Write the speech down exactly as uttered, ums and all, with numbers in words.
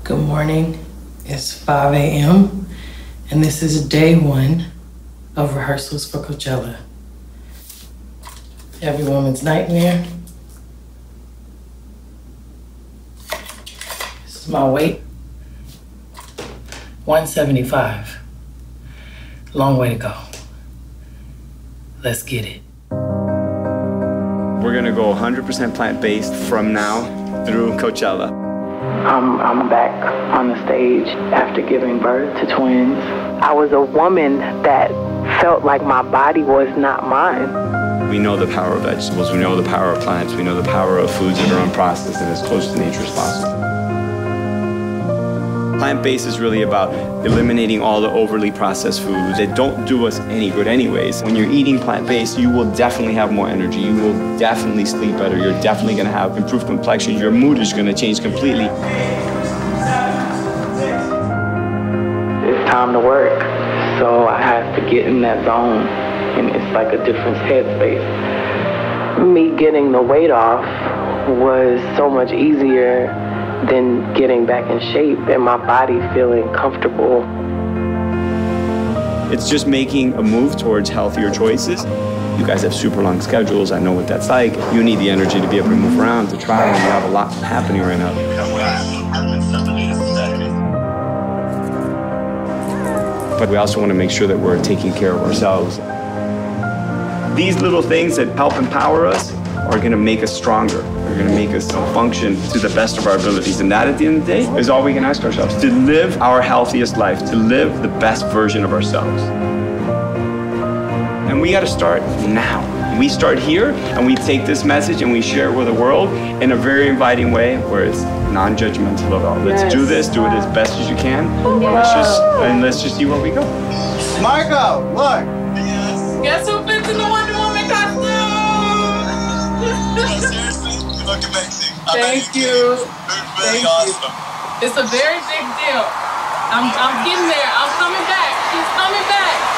Good morning. It's five a m and this is day one of rehearsals for Coachella. Every woman's nightmare. This is my weight. one seventy-five. Long way to go. Let's get it. We're gonna go one hundred percent plant-based from now through Coachella. I'm, I'm back on the stage after giving birth to twins. I was a woman that felt like my body was not mine. We know the power of vegetables, we know the power of plants, we know the power of foods that are unprocessed and as close to nature as possible. Plant-based is really about eliminating all the overly processed foods that don't do us any good anyways. When you're eating plant-based, you will definitely have more energy, you will definitely sleep better, you're definitely gonna have improved complexion, your mood is gonna change completely. It's time to work, so I have to get in that zone, and it's like a different headspace. Me getting the weight off was so much easier than getting back in shape and my body feeling comfortable. It's just making a move towards healthier choices. You guys have super long schedules, I know what that's like. You need the energy to be able to move around, to travel, you have a lot happening right now. But we also want to make sure that we're taking care of ourselves. These little things that help empower us are gonna make us stronger. They're gonna make us function to the best of our abilities. And that, at the end of the day, is all we can ask ourselves. To live our healthiest life, to live the best version of ourselves. And we gotta start now. We start here, and we take this message and we share it with the world in a very inviting way where it's non-judgmental at all. Let's yes. do this, do it as best as you can. Wow. Let's just, and let's just see where we go. Marco, look. Yes. Guess who fits in the Wonder Woman costume? No, seriously, you look amazing. Thank you. you. It's really Thank awesome. You. It's a very big deal. I'm, I'm getting there. I'm coming back. She's coming back.